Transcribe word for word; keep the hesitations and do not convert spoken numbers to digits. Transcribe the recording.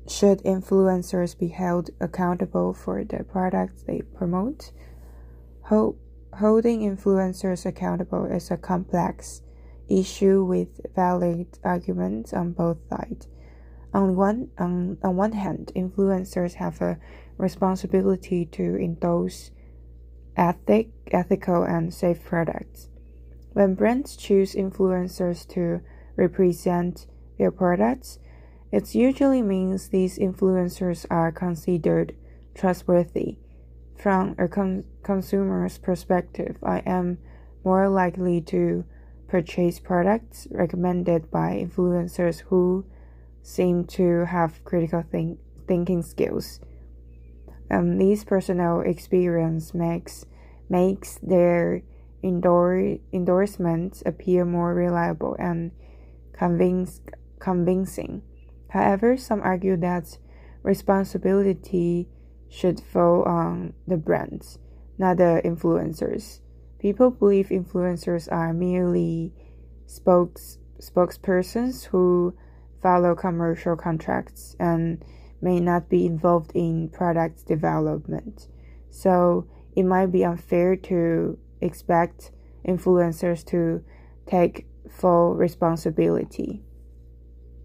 Should influencers be held accountable for the products they promote? Ho- holding influencers accountable is a complex issue with valid arguments on both sides. On one, on, on one hand, influencers have a responsibility to endorse ethic, ethical and safe products. When brands choose influencers to represent their products, it usually means these influencers are considered trustworthy. From a con- consumer's perspective, I am more likely to purchase products recommended by influencers who seem to have critical think- thinking skills. Um, this personal experience makes makes their endor- endorsements appear more reliable and convince- convincing. However, some argue that responsibility should fall on the brands, not the influencers. People believe influencers are merely spokes spokespersons who follow commercial contracts and may not be involved in product development. So it might be unfair to expect influencers to take full responsibility.